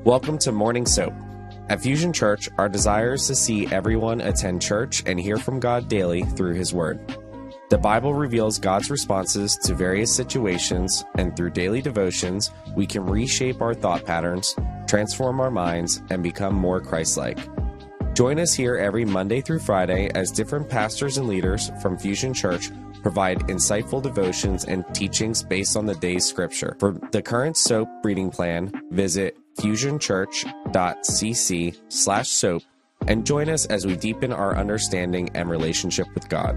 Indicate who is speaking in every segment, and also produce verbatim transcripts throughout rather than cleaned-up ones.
Speaker 1: Welcome to Morning Soap. At Fusion Church, our desire is to see everyone attend church and hear from God daily through His Word. The Bible reveals God's responses to various situations, and through daily devotions, we can reshape our thought patterns, transform our minds, and become more Christ-like. Join us here every Monday through Friday as different pastors and leaders from Fusion Church provide insightful devotions and teachings based on the day's scripture. For the current soap reading plan, visit fusionchurch.cc slash soap and join us as we deepen our understanding and relationship with God.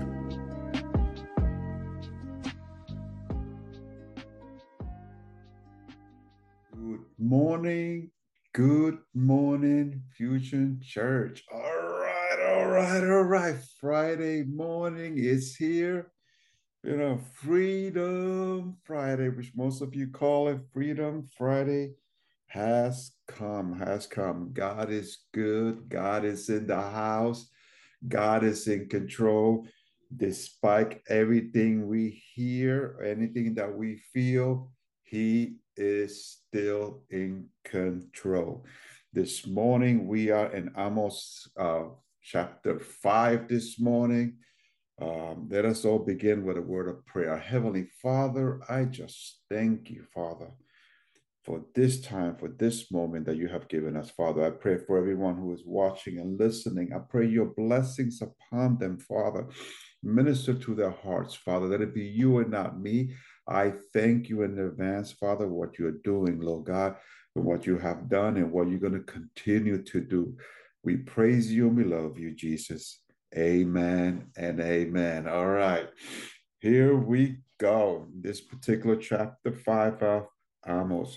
Speaker 2: Good morning, good morning, Fusion Church. All right, all right, all right. Friday morning is here. You know, Freedom Friday, which most of you call it Freedom Friday, has come, has come. God is good. God is in the house. God is in control. Despite everything we hear, anything that we feel, He is still in control. This morning, we are in Amos uh, chapter five this morning. Um, let us all begin with a word of prayer. Heavenly Father, I just thank you, Father, for this time, for this moment that you have given us, Father. I pray for everyone who is watching and listening. I pray your blessings upon them, Father. Minister to their hearts, Father. Let it be you and not me. I thank you in advance, Father, what you're doing, Lord God, and what you have done and what you're going to continue to do. We praise you and we love you, Jesus. Amen and amen. All right, here we go. This particular chapter five of Amos.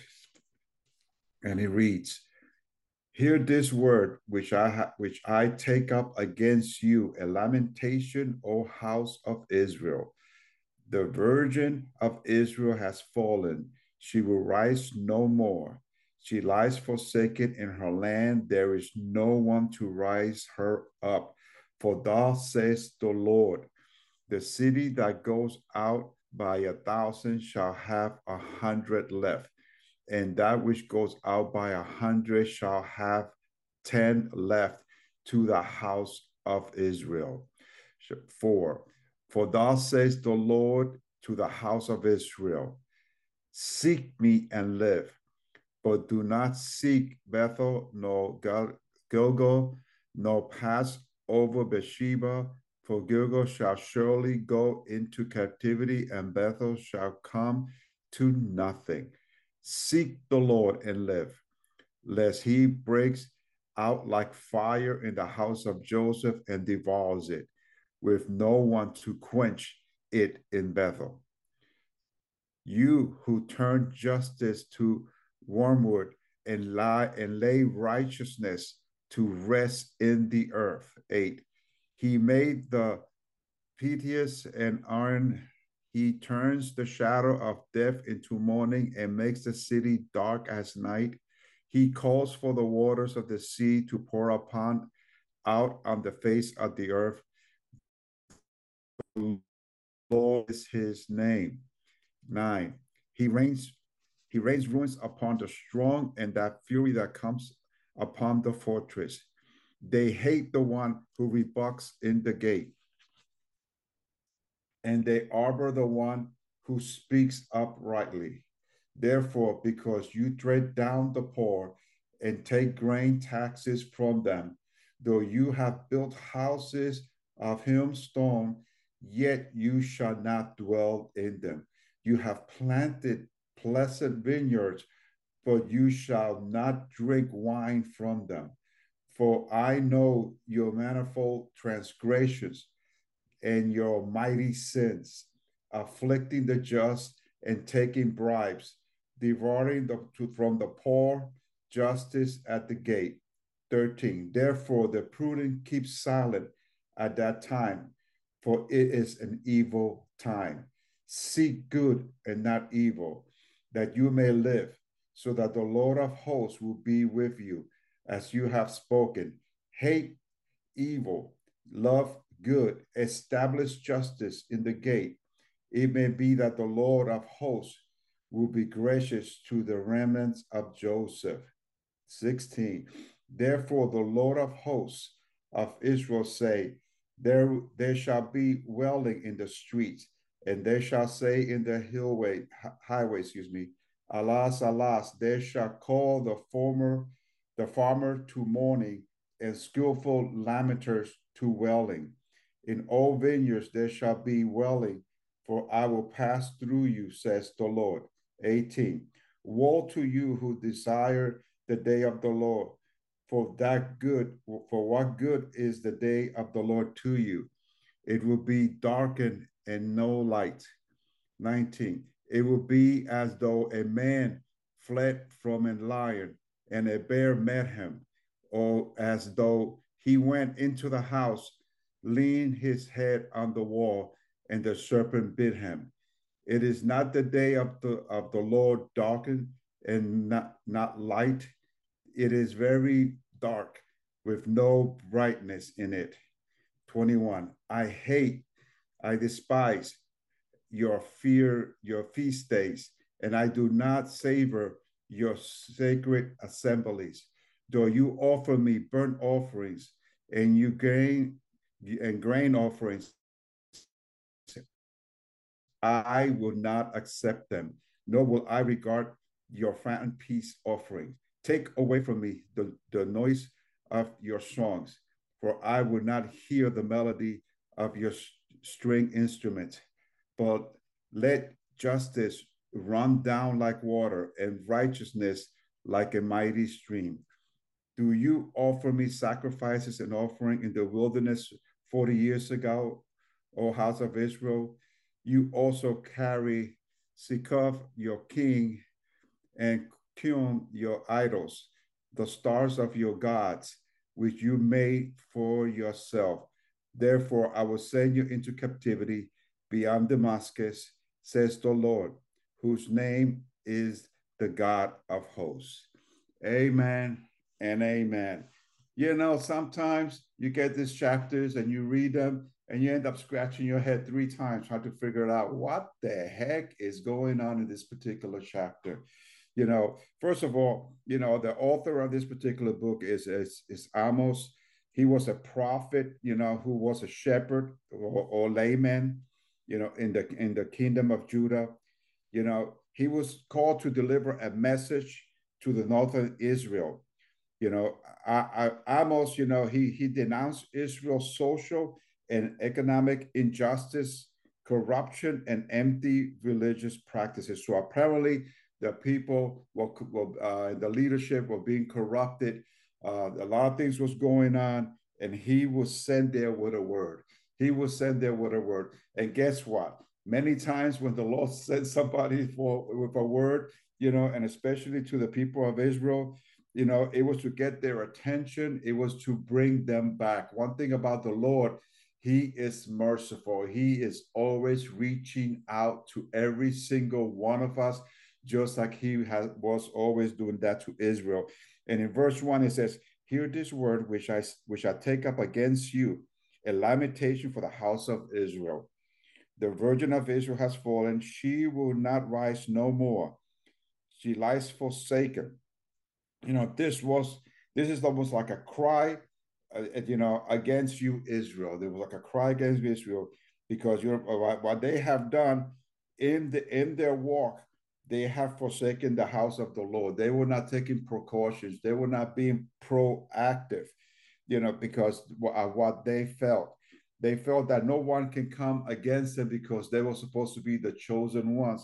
Speaker 2: And he reads, "Hear this word which I ha- which I take up against you, a lamentation, O house of Israel. The virgin of Israel has fallen. She will rise no more. She lies forsaken in her land. There is no one to rise her up. For thus says the Lord, the city that goes out by a thousand shall have a hundred left, and that which goes out by a hundred shall have ten left to the house of Israel." Four, for thus says the Lord to the house of Israel, "Seek me and live, but do not seek Bethel, nor Gilgal, nor pass over Beersheba, for Gilgal shall surely go into captivity, and Bethel shall come to nothing. Seek the Lord and live, lest he breaks out like fire in the house of Joseph and devours it, with no one to quench it in Bethel. You who turn justice to wormwood and lie and lay righteousness to rest in the earth." Eight, he made the piteous and iron. He turns the shadow of death into morning and makes the city dark as night. He calls for the waters of the sea to pour upon out on the face of the earth. The Lord is his name. Nine, he rains, he rains ruins upon the strong, and that fury that comes upon the fortress. They hate the one who rebuks in the gate, and they arbor the one who speaks uprightly. Therefore, because you tread down the poor and take grain taxes from them, though you have built houses of hewn stone, yet you shall not dwell in them. You have planted pleasant vineyards, but you shall not drink wine from them. For I know your manifold transgressions and your mighty sins, afflicting the just and taking bribes, devouring the, to, from the poor, justice at the gate. thirteen, therefore the prudent keep silent at that time, for it is an evil time. Seek good and not evil, that you may live, so that the Lord of hosts will be with you, as you have spoken. Hate evil, love good, establish justice in the gate. It may be that the Lord of hosts will be gracious to the remnants of Joseph. sixteen. Therefore, the Lord of hosts of Israel say, there, there shall be wailing in the streets, and they shall say in the hillway, highway, excuse me, alas, alas, they shall call the former, the farmer to mourning, and skillful lamenters to wailing. In all vineyards there shall be wailing, for I will pass through you, says the Lord. eighteen. Woe to you who desire the day of the Lord, for that good, for what good is the day of the Lord to you? It will be darkened and no light. nineteen. It will be as though a man fled from a lion and a bear met him, or as though he went into the house, leaned his head on the wall, and the serpent bit him. It is not the day of the of the Lord darkened and not, not light. It is very dark with no brightness in it. twenty-one. I hate, I despise your fear, your feast days, and I do not savor your sacred assemblies. Though you offer me burnt offerings and you gain and grain offerings, I will not accept them, nor will I regard your fattened peace offering. Take away from me the, the noise of your songs, for I will not hear the melody of your string instruments. But let justice run down like water and righteousness like a mighty stream. Do you offer me sacrifices and offering in the wilderness forty years ago, O house of Israel? You also carry Sikov, your king, and Kyun, your idols, the stars of your gods, which you made for yourself. Therefore, I will send you into captivity beyond Damascus, says the Lord, whose name is the God of hosts. Amen and amen. You know, sometimes you get these chapters and you read them and you end up scratching your head three times trying to figure out what the heck is going on in this particular chapter. You know, first of all, you know, the author of this particular book is, is, is Amos. He was a prophet, you know, who was a shepherd or, or layman, you know, in the in the kingdom of Judah. You know, he was called to deliver a message to the northern Israel. You know, I, I, Amos, you know, he he denounced Israel's social and economic injustice, corruption, and empty religious practices. So apparently, the people were, were uh, the leadership were being corrupted. Uh, a lot of things was going on, and he was sent there with a word. He was sent there with a word. And guess what? Many times when the Lord sent somebody for with a word, you know, and especially to the people of Israel, you know, it was to get their attention. It was to bring them back. One thing about the Lord, he is merciful. He is always reaching out to every single one of us, just like he has, was always doing that to Israel. And in verse one, it says, hear this word which I, which I take up against you, a lamentation for the house of Israel. The virgin of Israel has fallen. She will not rise no more. She lies forsaken. You know, this was, this is almost like a cry, uh, you know, against you, Israel. There was like a cry against Israel because you're what they have done in the in their walk. They have forsaken the house of the Lord. They were not taking precautions. They were not being proactive, you know, because of what they felt. They felt that no one can come against them because they were supposed to be the chosen ones.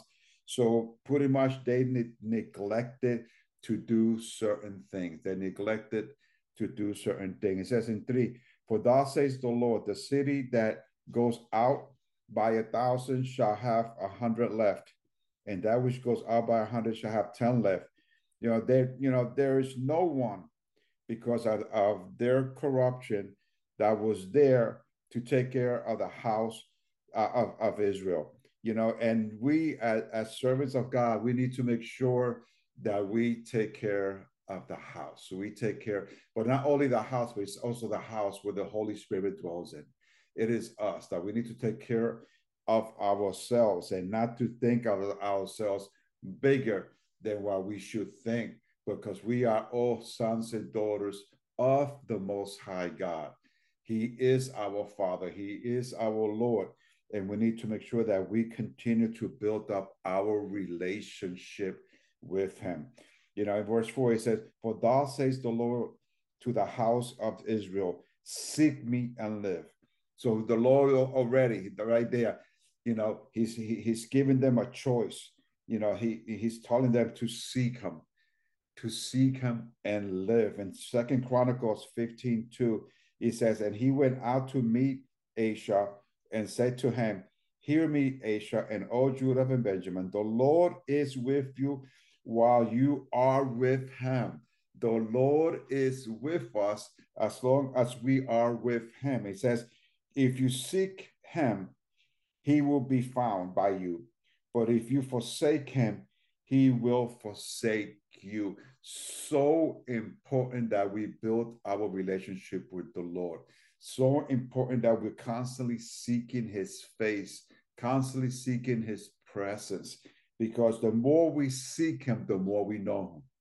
Speaker 2: So pretty much they ne- neglected to do certain things. They neglected to do certain things. It says in three, for thus says the Lord, the city that goes out by a thousand shall have a hundred left, and that which goes out by a hundred shall have ten left. You know, there, you know, there is no one because of, of their corruption that was there to take care of the house uh, of, of Israel. You know, and we as, as servants of God, we need to make sure that we take care of the house. So we take care, but not only the house, but it's also the house where the Holy Spirit dwells in. It is us that we need to take care of ourselves and not to think of ourselves bigger than what we should think. because we are all sons and daughters of the Most High God. He is our Father. He is our Lord. And we need to make sure that we continue to build up our relationship with him. You know, in verse four, it says, "For thus says the Lord to the house of Israel, seek me and live." So the Lord already, right there, you know, he's he, he's giving them a choice. You know, he he's telling them to seek him, to seek him and live. In Second Chronicles fifteen two, it says, "And he went out to meet Asa and said to him, Hear me, Asa, and all Judah and Benjamin. The Lord is with you while you are with him." The Lord is with us as long as we are with him. It says, "If you seek him, he will be found by you. But if you forsake him, he will forsake you." So important that we build our relationship with the Lord. So important that we're constantly seeking his face, constantly seeking his presence. Because the more we seek him, the more we know him.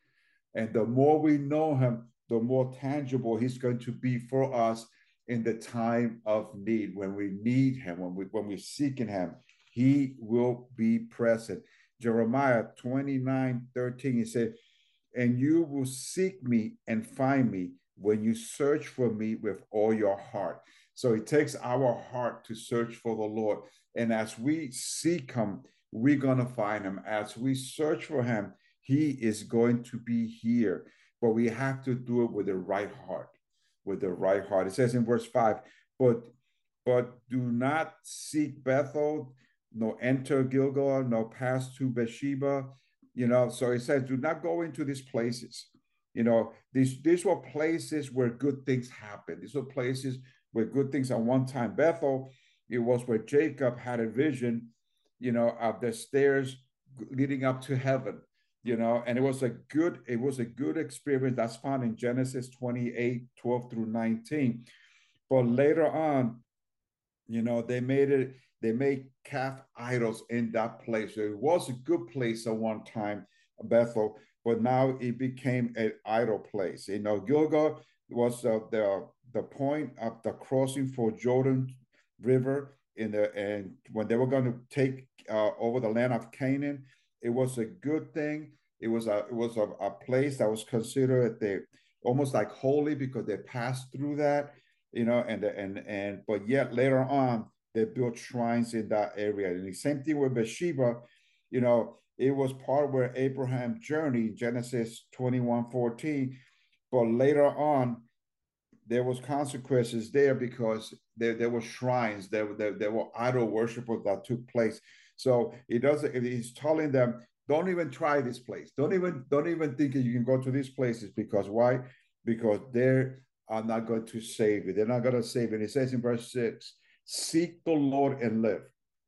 Speaker 2: And the more we know him, the more tangible he's going to be for us in the time of need. When we need him, when, we, when we're seeking him, he will be present. Jeremiah twenty-nine thirteen, he said, "And you will seek me and find me when you search for me with all your heart." So it takes our heart to search for the Lord. And as we seek him, we're going to find him. As we search for him, he is going to be here. But we have to do it with the right heart, with the right heart. It says in verse five, but, but do not seek Bethel, nor enter Gilgal, nor pass to Beersheba. You know, so it says, do not go into these places. You know, these, these were places where good things happen. These were places where good things at one time. Bethel, it was where Jacob had a vision, you know, of the stairs leading up to heaven, you know, and it was a good, it was a good experience. That's found in Genesis twenty-eight, twelve through nineteen. But later on, you know, they made it, they made calf idols in that place. So it was a good place at one time, Bethel, but now it became an idol place. You know, Gilgal was uh, the the point of the crossing for Jordan River in the, and when they were going to take uh, over the land of Canaan, it was a good thing. It was a it was a, a place that was considered the almost like holy because they passed through that, you know, and and and but yet later on they built shrines in that area. And the same thing with Beersheba, you know, it was part where Abraham journeyed, Genesis twenty-one fourteen, but later on there was consequences there because there, there were shrines, there, there, there were idol worshipers that took place. So it doesn't, he's telling them, don't even try this place. Don't even, don't even think that you can go to these places because why? Because they are not going to save you. They're not going to save you. And it says in verse six, seek the Lord and live.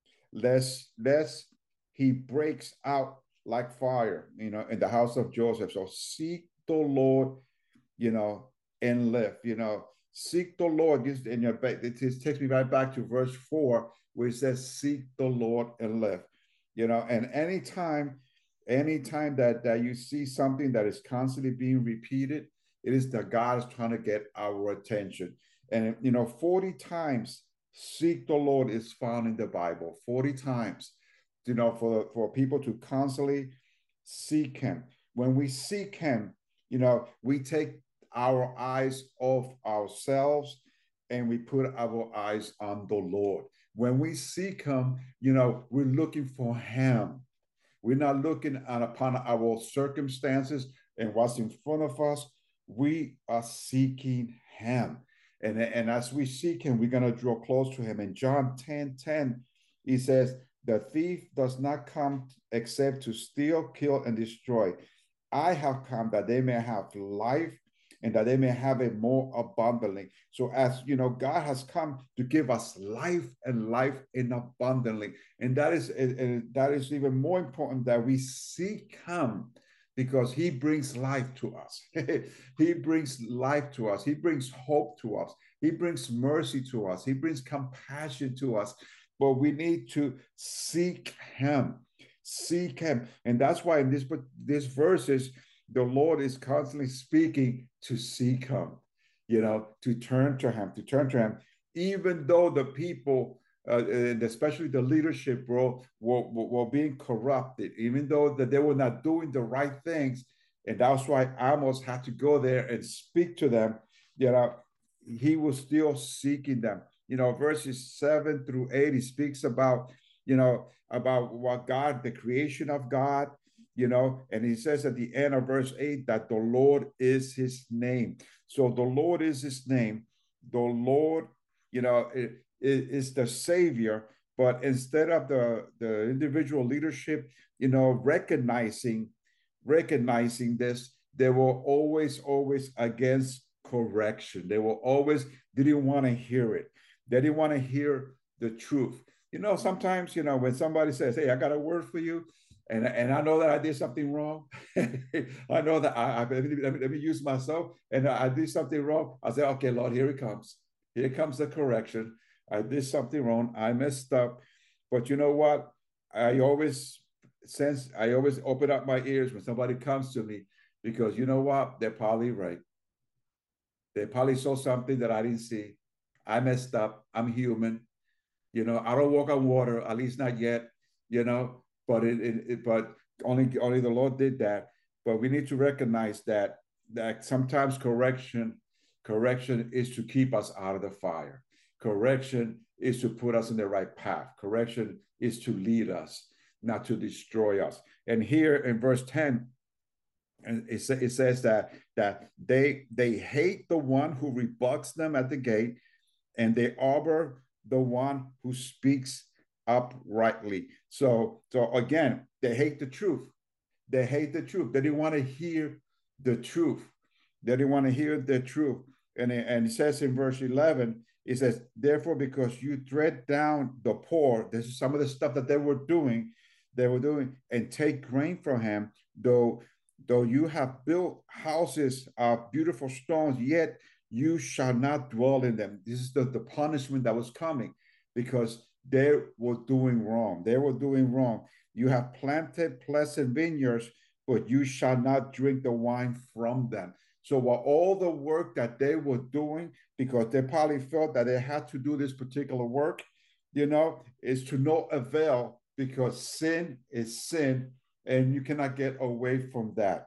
Speaker 2: Lest, lest he breaks out like fire, you know, in the house of Joseph. So seek the Lord, you know, and live, you know, seek the Lord. In your back, it takes me right back to verse four, where it says, seek the Lord and live, you know, and anytime, anytime that, that you see something that is constantly being repeated, it is that God is trying to get our attention. And, you know, forty times seek the Lord is found in the Bible, forty times, you know, for, for people to constantly seek him. When we seek him, you know, we take our eyes off ourselves and we put our eyes on the Lord. When we seek him, you know, we're looking for him. We're not looking at, upon our circumstances and what's in front of us. We are seeking him. And, and as we seek him, we're going to draw close to him. In John ten ten, he says, the thief does not come except to steal, kill, and destroy. I have come that they may have life and that they may have it more abundantly. So as you know, God has come to give us life and life in abundantly. And that is, and that is even more important that we seek him because he brings life to us. He brings life to us. He brings hope to us. He brings mercy to us. He brings compassion to us. But we need to seek him. Seek him. And that's why in this, this verses, the Lord is constantly speaking to seek him, you know, to turn to him, to turn to him, even though the people, uh, and especially the leadership, bro, were, were, were being corrupted, even though that they were not doing the right things. And that's why Amos had to go there and speak to them. You know, he was still seeking them. You know, verses seven through eight, he speaks about, you know, about what God, the creation of God, you know, and he says at the end of verse eight that the Lord is his name. So the Lord is his name. The Lord, you know, is the Savior. But instead of the, the individual leadership, you know, recognizing, recognizing this, they were always, always against correction. They were always, didn't want to hear it. They didn't want to hear the truth. You know, sometimes, you know, when somebody says, hey, I got a word for you, and, and I know that I did something wrong. I know that I, I let, me, let me use myself, and I did something wrong. I say, okay, Lord, here it comes. Here comes the correction. I did something wrong. I messed up. But you know what? I always sense, I always open up my ears when somebody comes to me, because you know what? They're probably right. They probably saw something that I didn't see. I messed up. I'm human. You know, I don't walk on water, at least not yet, you know, but it, it, it but only only the Lord did that. But we need to recognize that that sometimes correction, correction is to keep us out of the fire. Correction is to put us in the right path. Correction is to lead us, not to destroy us. And here in verse ten, and it, it says that that they they hate the one who rebuks them at the gate, and they arbor the one who speaks uprightly. So, so again, they hate the truth. They hate the truth. They didn't want to hear the truth. They didn't want to hear the truth. And it, and it says in verse eleven, it says, therefore, because you tread down the poor, this is some of the stuff that they were doing, they were doing, and take grain from him, though, though you have built houses of beautiful stones, yet you shall not dwell in them. This is the, the punishment that was coming, because they were doing wrong. They were doing wrong. You have planted pleasant vineyards, but you shall not drink the wine from them. So while all the work that they were doing, because they probably felt that they had to do this particular work, you know, is to no avail, because sin is sin, and you cannot get away from that.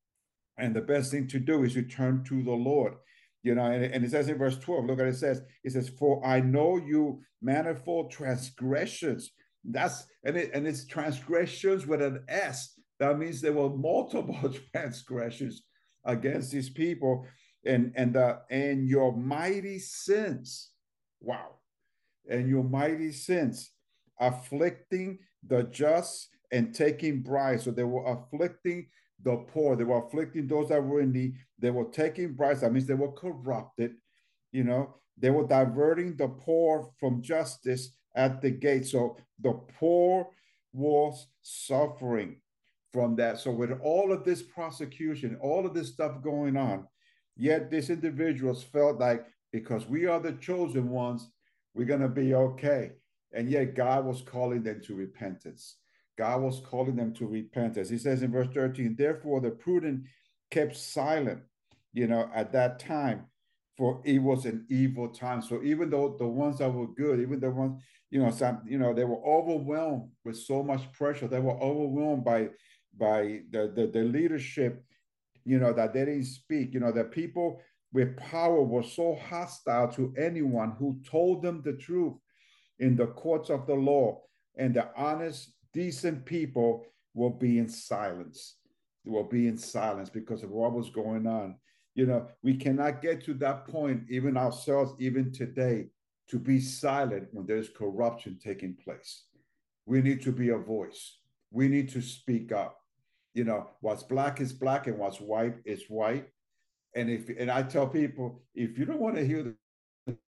Speaker 2: And the best thing to do is to turn to the Lord. You know, and, and it says in verse twelve, look what it says. It says, for I know you manifold transgressions. That's, and, it, and it's transgressions with an S. That means there were multiple transgressions against these people, and, and, uh, and your mighty sins. Wow. And your mighty sins, afflicting the just and taking bribes. So they were afflicting the poor. They were afflicting those that were in need. They were taking bribes. That means they were corrupted. You know, they were diverting the poor from justice at the gate. So the poor was suffering from that. So with all of this prosecution, all of this stuff going on, yet these individuals felt like, because we are the chosen ones, we're going to be okay. And yet God was calling them to repentance. God was calling them to repentance. He says in verse thirteen, therefore the prudent kept silent, you know, at that time, for it was an evil time. So even though the ones that were good, even the ones, you know, some, you know, they were overwhelmed with so much pressure. They were overwhelmed by, by the, the, the leadership, you know, that they didn't speak. You know, the people with power were so hostile to anyone who told them the truth in the courts of the law, and the honest, decent people will be in silence. They will be in silence because of what was going on. You know, we cannot get to that point, even ourselves, even today, to be silent when there's corruption taking place. We need to be a voice. We need to speak up. You know, what's black is black and what's white is white. And if and I tell people, if you don't want to hear the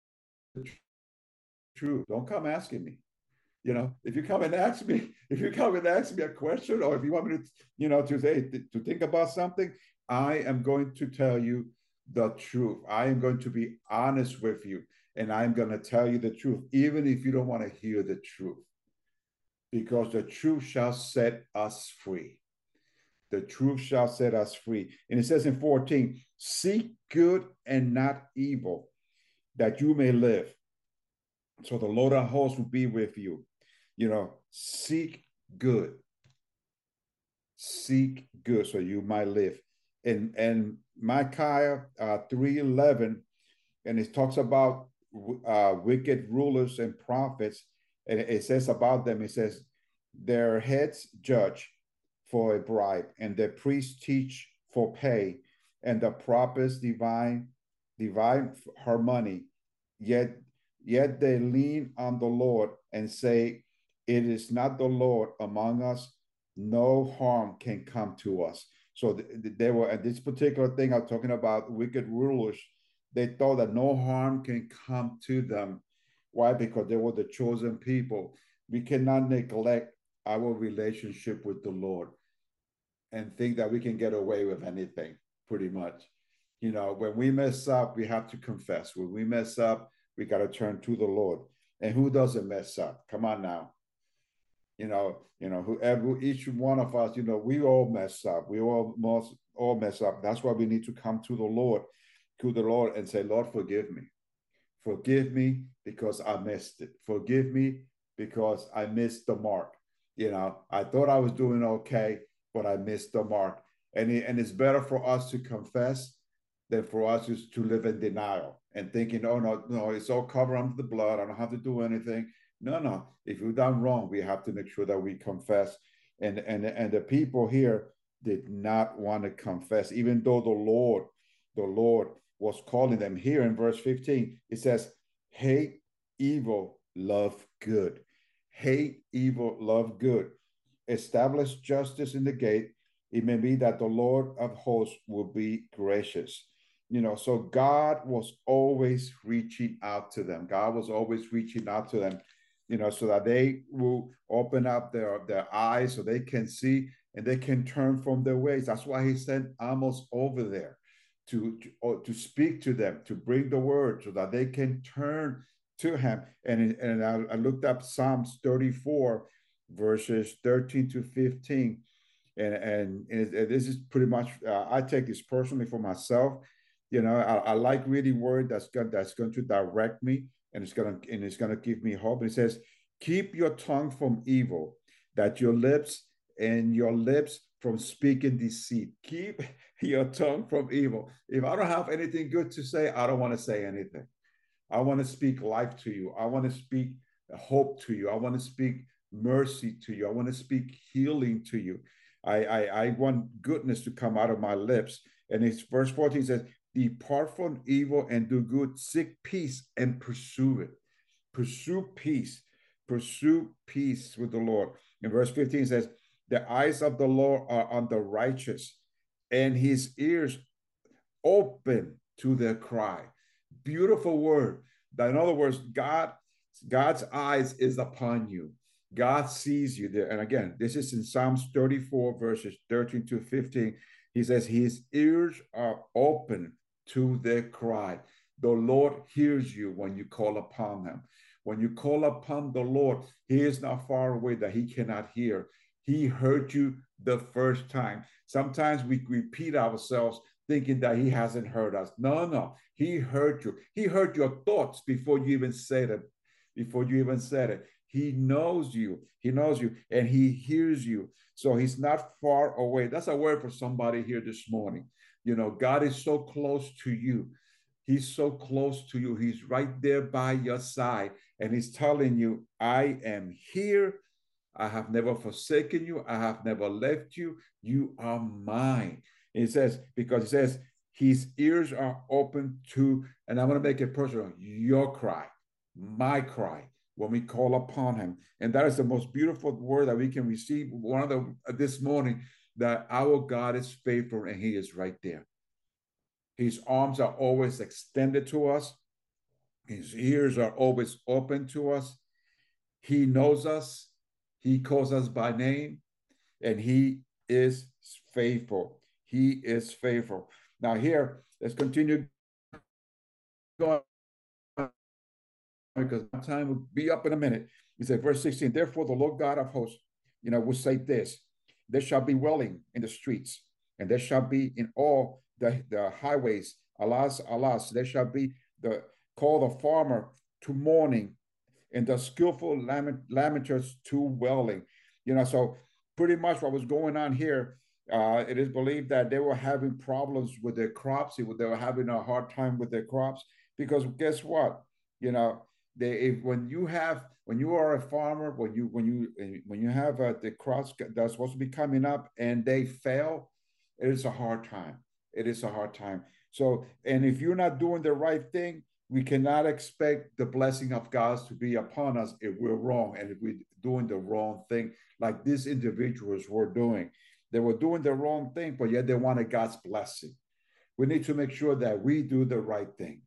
Speaker 2: truth, don't come asking me. You know, if you come and ask me, if you come and ask me a question, or if you want me to, you know, to say to think about something, I am going to tell you the truth. I am going to be honest with you, and I'm going to tell you the truth, even if you don't want to hear the truth, because the truth shall set us free. The truth shall set us free. And it says in fourteen, seek good and not evil, that you may live. So the Lord of hosts will be with you. You know, seek good. Seek good so you might live. And and Micaiah uh, three eleven, and it talks about uh, wicked rulers and prophets. And it says about them, it says, their heads judge for a bribe, and their priests teach for pay, and the prophets divine divide her money. Yet, yet they lean on the Lord and say, it is not the Lord among us. No harm can come to us. So they were at this particular thing I'm talking about, wicked rulers. They thought that no harm can come to them. Why? Because they were the chosen people. We cannot neglect our relationship with the Lord and think that we can get away with anything, pretty much. You know, when we mess up, we have to confess. When we mess up, we got to turn to the Lord. And who doesn't mess up? Come on now. You know, you know, whoever, each one of us, you know, we all mess up. We all must all mess up. That's why we need to come to the Lord, to the Lord and say, Lord, forgive me. Forgive me because I missed it. Forgive me because I missed the mark. You know, I thought I was doing okay, but I missed the mark. And, it, and it's better for us to confess than for us just to live in denial and thinking, oh, no, no, it's all covered under the blood. I don't have to do anything. No, no. If we've done wrong, we have to make sure that we confess. And, and, and the people here did not want to confess, even though the Lord, the Lord was calling them. Here in verse fifteen, it says, hate evil, love good. Hate evil, love good. Establish justice in the gate. It may be that the Lord of hosts will be gracious. You know, so God was always reaching out to them. God was always reaching out to them, you know, so that they will open up their, their eyes so they can see and they can turn from their ways. That's why he sent Amos over there to, to, to speak to them, to bring the word so that they can turn to him. And, and I, I looked up Psalms thirty-four, verses thirteen to fifteen. And, and, and this is pretty much, uh, I take this personally for myself. You know, I, I like reading word that's going, that's going to direct me, and it's going to, and it's going to give me hope. And it says, keep your tongue from evil, that your lips and your lips from speaking deceit. Keep your tongue from evil. If I don't have anything good to say, I don't want to say anything. I want to speak life to you. I want to speak hope to you. I want to speak mercy to you. I want to speak healing to you. I, I, I want goodness to come out of my lips. And it's verse fourteen says, depart from evil and do good, seek peace and pursue it. Pursue peace. Pursue peace with the Lord. In verse fifteen says, the eyes of the Lord are on the righteous, and his ears open to their cry. Beautiful word. In other words, God, God's eyes is upon you. God sees you there. And again, this is in Psalms thirty-four, verses thirteen to fifteen. He says, his ears are open to their cry. The Lord hears you when you call upon him. When you call upon the Lord, he is not far away that he cannot hear. He heard you the first time. Sometimes we repeat ourselves thinking that he hasn't heard us. No, no, he heard you. He heard your thoughts before you even said it. Before you even said it. He knows you. He knows you, and he hears you. So he's not far away. That's a word for somebody here this morning. You know, God is so close to you. He's so close to you. He's right there by your side, and he's telling you, I am here. I have never forsaken you. I have never left you. You are mine. And it says, because it says, his ears are open to, and I'm going to make it personal, your cry, my cry, when we call upon him. And that is the most beautiful word that we can receive. One of the this morning, that our God is faithful and he is right there. His arms are always extended to us. His ears are always open to us. He knows us. He calls us by name, and he is faithful. He is faithful. Now here, let's continue going, because my time will be up in a minute. He said, verse sixteen, therefore the Lord God of hosts, you know, will say this, there shall be wailing in the streets, and there shall be in all the, the highways, alas, alas, there shall be the call the farmer to mourning, and the skillful lament, lamenters to wailing. You know, so pretty much what was going on here, uh, it is believed that they were having problems with their crops. They were having a hard time with their crops because guess what? You know, they if, when you have when you are a farmer, when you when you when you have uh, the crops that's supposed to be coming up and they fail, it is a hard time. It is a hard time. So, and if you're not doing the right thing, we cannot expect the blessing of God to be upon us if we're wrong and if we're doing the wrong thing, like these individuals were doing. They were doing the wrong thing, but yet they wanted God's blessing. We need to make sure that we do the right thing.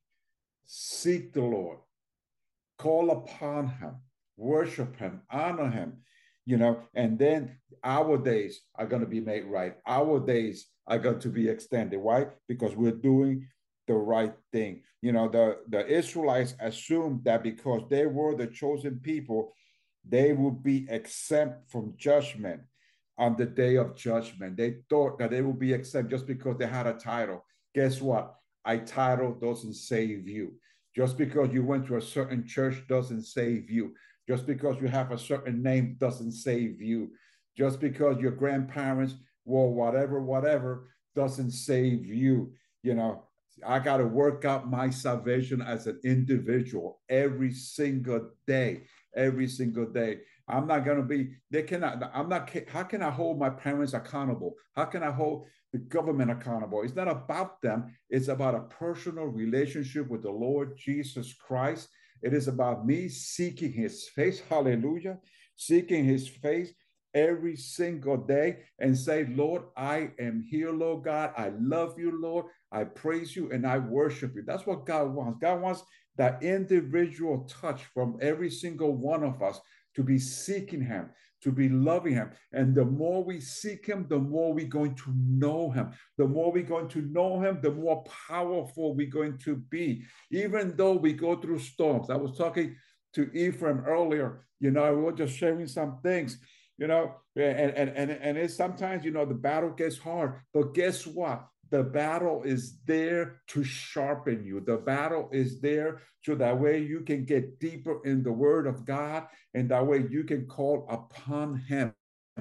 Speaker 2: Seek the Lord, call upon him, worship him, honor him, you know, and then our days are going to be made right. Our days are going to be extended. Why? Because we're doing the right thing. You know, the, the Israelites assumed that because they were the chosen people, they would be exempt from judgment on the day of judgment. They thought that they would be exempt just because they had a title. Guess what? A title doesn't save you. Just because you went to a certain church doesn't save you. Just because you have a certain name doesn't save you. Just because your grandparents were whatever, whatever, doesn't save you. You know, I got to work out my salvation as an individual every single day, every single day. I'm not going to be, they cannot, I'm not, how can I hold my parents accountable? How can I hold the government accountable? It's not about them. It's about a personal relationship with the Lord Jesus Christ. It is about me seeking his face, hallelujah, seeking his face every single day and say, Lord, I am here, Lord God. I love you, Lord. I praise you and I worship you. That's what God wants. God wants that individual touch from every single one of us to be seeking him, to be loving him. And the more we seek him, the more we're going to know him. The more we're going to know him, the more powerful we're going to be. Even though we go through storms. I was talking to Ephraim earlier, you know, we were just sharing some things, you know, and, and, and, and it's sometimes, you know, the battle gets hard, but guess what? The battle is there to sharpen you. The battle is there so that way you can get deeper in the word of God, and that way you can call upon him.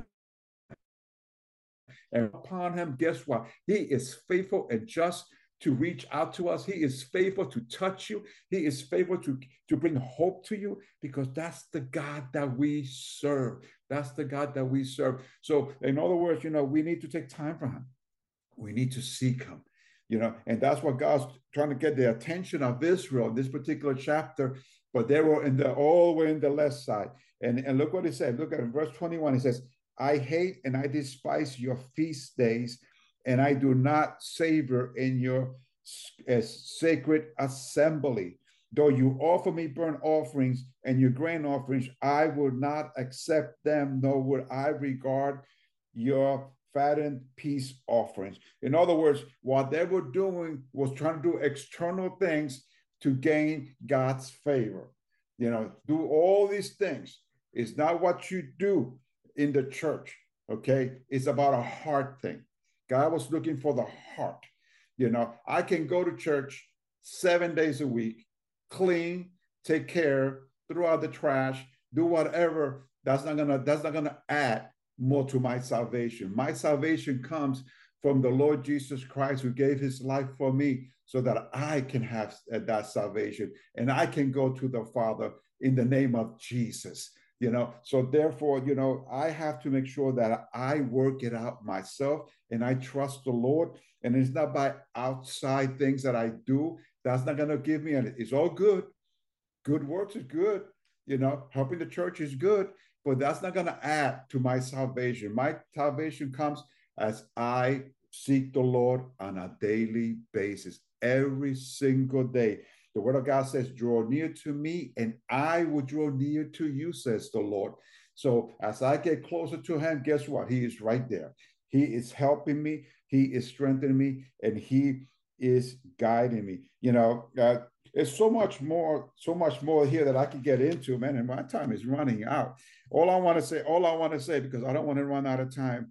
Speaker 2: And upon him, guess what? He is faithful and just to reach out to us. He is faithful to touch you. He is faithful to, to bring hope to you, because that's the God that we serve. That's the God that we serve. So in other words, you know, we need to take time for him. We need to seek him, you know, and that's what God's trying to get the attention of Israel in this particular chapter. But they were in the all the way in the left side. And, and look what he said. Look at it, verse twenty-one. He says, I hate and I despise your feast days, and I do not savor in your uh, sacred assembly. Though you offer me burnt offerings and your grain offerings, I will not accept them, nor would I regard your fattened peace offerings. In other words, what they were doing was trying to do external things to gain God's favor. You know, do all these things. It's not what you do in the church, okay? It's about a heart thing. God was looking for the heart. You know, I can go to church seven days a week, clean, take care, throw out the trash, do whatever. That's not gonna, that's not gonna add more to my salvation. My salvation comes from the Lord Jesus Christ, who gave his life for me so that I can have that salvation and I can go to the Father in the name of Jesus. You know, so therefore, you know, I have to make sure that I work it out myself and I trust the Lord. And it's not by outside things that I do. That's not going to give me any. It's all good. Good works is good. You know, helping the church is good, but that's not going to add to my salvation. My salvation comes as I seek the Lord on a daily basis, every single day. The word of God says, draw near to me and I will draw near to you, says the Lord. So as I get closer to him, guess what? He is right there. He is helping me. He is strengthening me, and he is guiding me. You know, uh, there's so much more, so much more here that I can get into, man. And my time is running out. All I want to say, all I want to say, because I don't want to run out of time.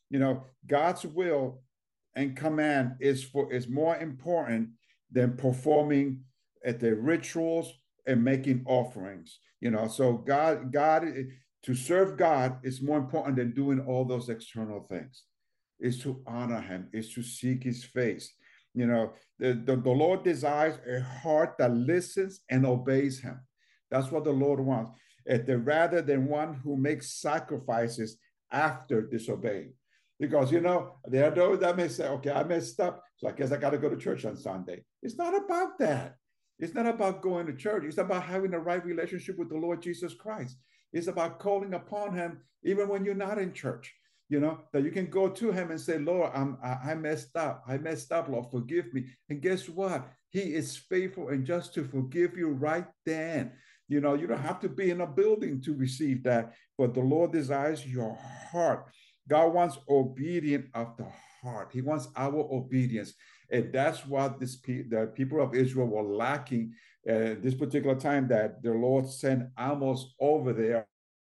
Speaker 2: You know, God's will and command is for is more important than performing at the rituals and making offerings. You know, so God, God, to serve God is more important than doing all those external things. Is to honor Him, is to seek His face. You know, the, the, the Lord desires a heart that listens and obeys Him. That's what the Lord wants. At the, rather than one who makes sacrifices after disobeying. Because, you know, there are those that may say, okay, I messed up, so I guess I got to go to church on Sunday. It's not about that. It's not about going to church. It's about having the right relationship with the Lord Jesus Christ. It's about calling upon Him even when you're not in church. You know, that you can go to Him and say, Lord, I'm, I, I messed up. I messed up, Lord, forgive me. And guess what? He is faithful and just to forgive you right then. You know, you don't have to be in a building to receive that, but the Lord desires your heart. God wants obedience of the heart. He wants our obedience. And that's what this pe- the people of Israel were lacking at uh, this particular time, that the Lord sent Amos over there,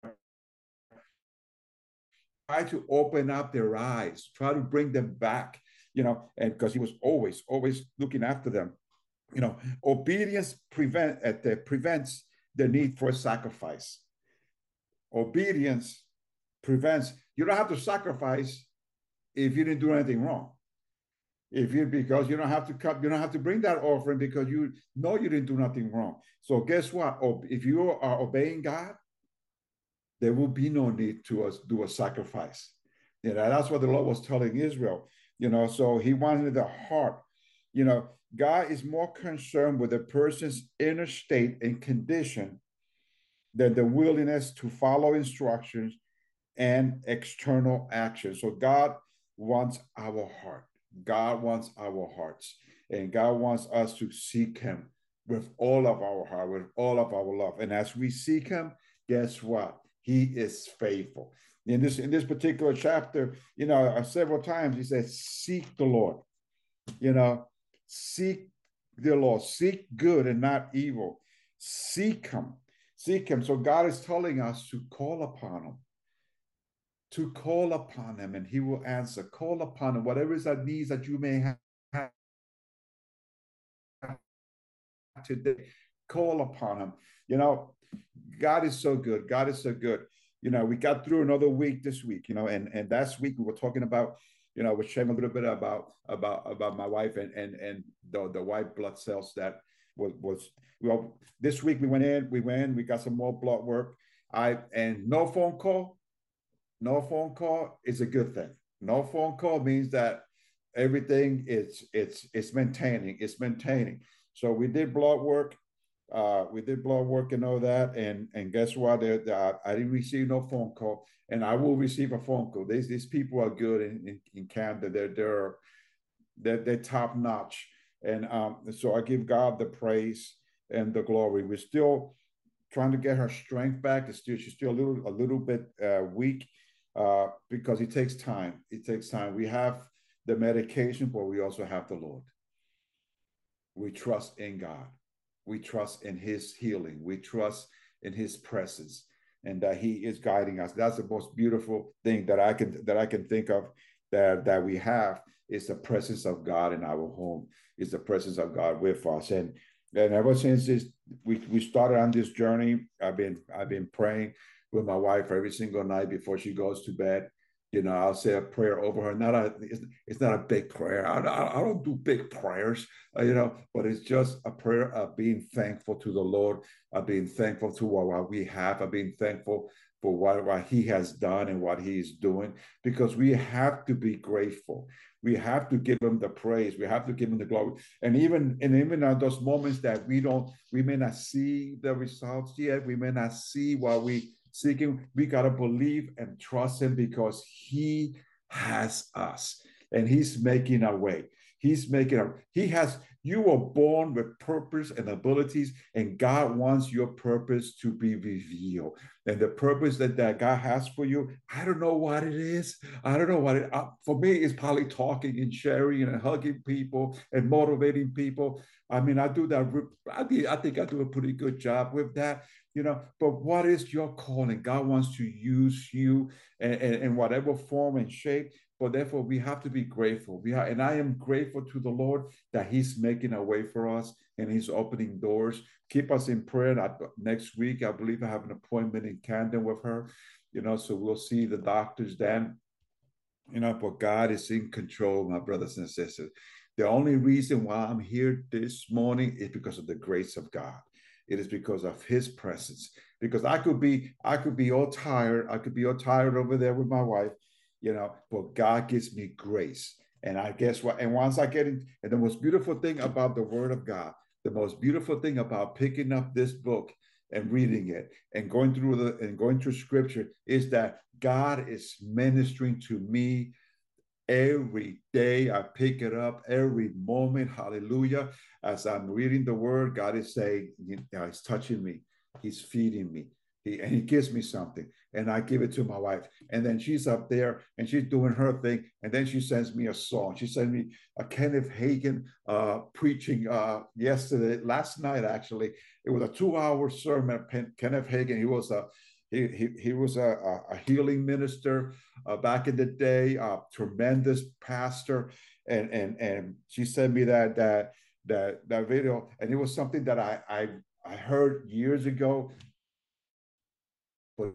Speaker 2: try to open up their eyes, try to bring them back, you know, and because he was always, always looking after them. You know, obedience prevent, uh, prevents the need for sacrifice. Obedience prevents, you don't have to sacrifice if you didn't do anything wrong. If you, because you don't have to cut, you don't have to bring that offering because you know you didn't do nothing wrong. So guess what? If you are obeying God, there will be no need to us do a sacrifice. You know, that's what the Lord was telling Israel. You know, so He wanted the heart. You know, God is more concerned with a person's inner state and condition than the willingness to follow instructions and external action. So God wants our heart. God wants our hearts. And God wants us to seek Him with all of our heart, with all of our love. And as we seek Him, guess what? He is faithful. In this, in this particular chapter, you know, uh, several times He says, seek the Lord. You know, seek the Lord. Seek good and not evil. Seek Him. Seek Him. So God is telling us to call upon Him. To call upon Him and He will answer. Call upon Him, whatever is that needs that you may have today. Call upon Him. You know, God is so good. God is so good. You know, we got through another week this week, you know, and, and last week we were talking about, you know, we're sharing a little bit about about about my wife and and and the, the white blood cells that was was well, this week we went in, we went in, we got some more blood work. I and no phone call. No phone call is a good thing. No phone call means that everything is it's it's maintaining, it's maintaining. So we did blood work, uh, we did blood work and all that, and and guess what? They, they, I didn't receive no phone call, and I will receive a phone call. These these people are good in, in, in Canada. They're they're they're, they're top notch, and um, so I give God the praise and the glory. We're still trying to get her strength back. It's still she's still a little a little bit uh, weak. Uh, because it takes time. It takes time. We have the medication, but we also have the Lord. We trust in God. We trust in His healing. We trust in His presence, and that He is guiding us. That's the most beautiful thing that I can that I can think of that that we have is the presence of God in our home. Is the presence of God with us, and and ever since this we we started on this journey, I've been I've been praying with my wife every single night before she goes to bed. You know, I'll say a prayer over her. Not a, it's, it's not a big prayer. I, I, I don't do big prayers, uh, you know, but it's just a prayer of being thankful to the Lord, of being thankful to what, what we have, of being thankful for what, what He has done and what He is doing, because we have to be grateful. We have to give Him the praise. We have to give Him the glory. And even and even in those moments that we don't, we may not see the results yet. We may not see what we seeking, we got to believe and trust Him because He has us and He's making a way. He's making a, He has, you were born with purpose and abilities, and God wants your purpose to be revealed. And the purpose that, that God has for you, I don't know what it is. I don't know what it, uh, for me, it's probably talking and sharing and hugging people and motivating people. I mean, I do that. I think I do a pretty good job with that. You know, but what is your calling? God wants to use you in, in, in whatever form and shape, But therefore, we have to be grateful. We are, and I am grateful to the Lord that He's making a way for us and He's opening doors. Keep us in prayer. I, next week, I believe I have an appointment in Camden with her. You know, so we'll see the doctors then. You know, but God is in control, my brothers and sisters. The only reason why I'm here this morning is because of the grace of God. It is because of His presence. Because I could be, I could be all tired. I could be all tired over there with my wife, you know, but God gives me grace. And I guess what, and once I get in, and the most beautiful thing about the Word of God, the most beautiful thing about picking up this book and reading it and going through the and going through scripture is that God is ministering to me every day. I pick it up every moment. Hallelujah. As I'm reading the word, God is saying, you know, He's touching me. He's feeding me. He, and He gives me something. And I give it to my wife. And then she's up there and she's doing her thing. And then she sends me a song. She sent me a Kenneth Hagin uh, preaching uh, yesterday, last night, actually. It was a two-hour sermon. Kenneth Hagin, he was a he, he, he was a, a healing minister uh, back in the day, a tremendous pastor. And, and, and she sent me that, that, that, that video. And it was something that I, I, I heard years ago, but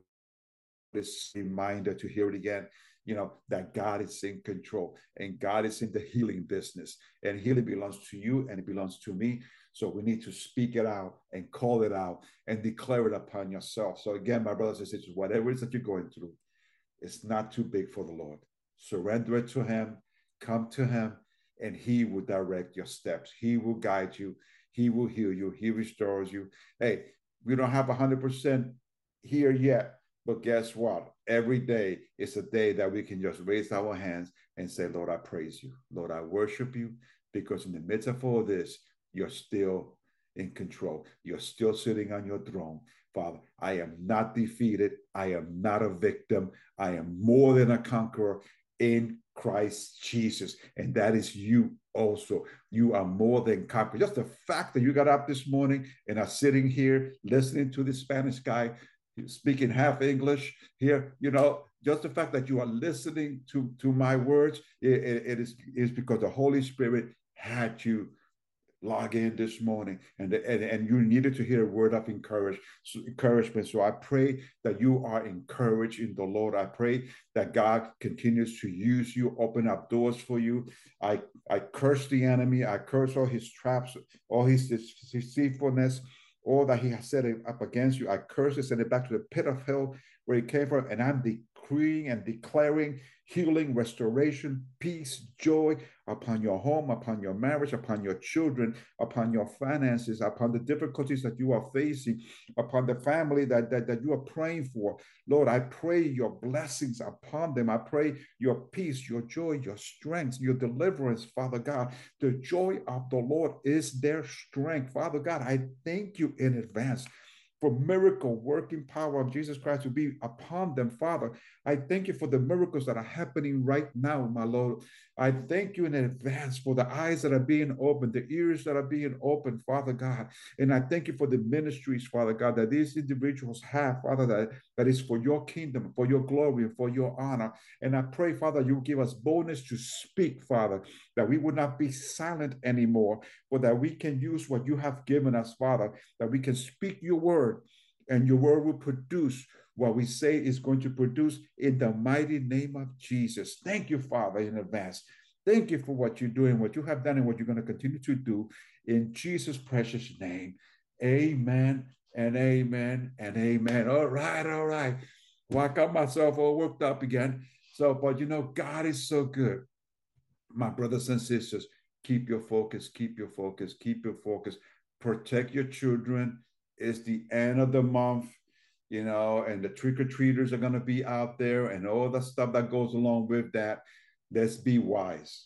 Speaker 2: this reminder to hear it again, you know, that God is in control and God is in the healing business, and healing belongs to you and it belongs to me. So we need to speak it out and call it out and declare it upon yourself. So again, my brothers and sisters, whatever it is that you're going through, it's not too big for the Lord. Surrender it to Him, come to Him, and He will direct your steps. He will guide you. He will heal you. He restores you. Hey, we don't have one hundred percent here yet, but guess what? Every day is a day that we can just raise our hands and say, Lord, I praise you. Lord, I worship you, because in the midst of all this, you're still in control. You're still sitting on your throne. Father, I am not defeated. I am not a victim. I am more than a conqueror in Christ Jesus. And that is you also. You are more than conqueror. Just the fact that you got up this morning and are sitting here listening to the Spanish guy speaking half English here, you know, just the fact that you are listening to, to my words, it, it, it is, is because the Holy Spirit had you log in this morning, and, and, and you needed to hear a word of encourage, encouragement. So I pray that you are encouraged in the Lord. I pray that God continues to use you, open up doors for you. I, I curse the enemy. I curse all his traps, all his deceitfulness, all that he has set up against you. I curse it, send it back to the pit of hell where it came from. And I'm decreeing and declaring healing, restoration, peace, joy upon your home, upon your marriage, upon your children, upon your finances, upon the difficulties that you are facing, upon the family that, that, that you are praying for. Lord, I pray your blessings upon them. I pray your peace, your joy, your strength, your deliverance, Father God. The joy of the Lord is their strength. Father God, I thank you in advance for miracle working power of Jesus Christ to be upon them, Father. I thank you for the miracles that are happening right now, my Lord. I thank you in advance for the eyes that are being opened, the ears that are being opened, Father God. And I thank you for the ministries, Father God, that these individuals have, Father, that, that is for your kingdom, for your glory, and for your honor. And I pray, Father, you give us boldness to speak, Father, that we would not be silent anymore, but that we can use what you have given us, Father, that we can speak your word, and your word will produce what we say is going to produce in the mighty name of Jesus. Thank you, Father, in advance. Thank you for what you're doing, what you have done, and what you're going to continue to do in Jesus' precious name. Amen and amen and amen. All right, all right. Well, I got myself all worked up again. So, but you know, God is so good. My brothers and sisters, keep your focus, keep your focus, keep your focus. Protect your children. It's the end of the month, you know, and the trick-or-treaters are going to be out there and all the stuff that goes along with that. Let's be wise.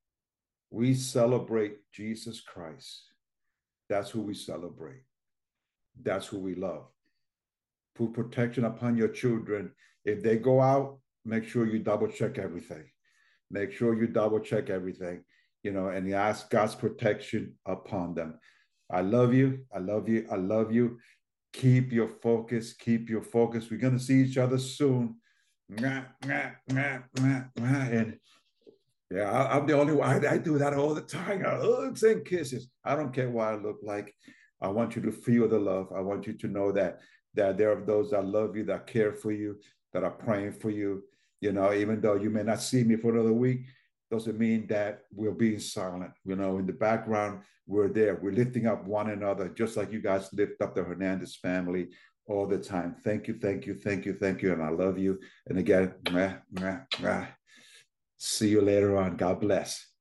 Speaker 2: We celebrate Jesus Christ. That's who we celebrate. That's who we love. Put protection upon your children. If they go out, make sure you double check everything. Make sure you double check everything, you know, and you ask God's protection upon them. I love you. I love you. I love you. Keep your focus. Keep your focus. We're going to see each other soon. and yeah, I, I'm the only one. I, I do that all the time. Hugs and kisses. I don't care what I look like. I want you to feel the love. I want you to know that that there are those that love you, that care for you, that are praying for you. You know, even though you may not see me for another week, doesn't mean that we're being silent. You know, in the background, we're there. We're lifting up one another, just like you guys lift up the Hernandez family all the time. Thank you, thank you, thank you, thank you. And I love you. And again, mwah, mwah, mwah. See you later on. God bless.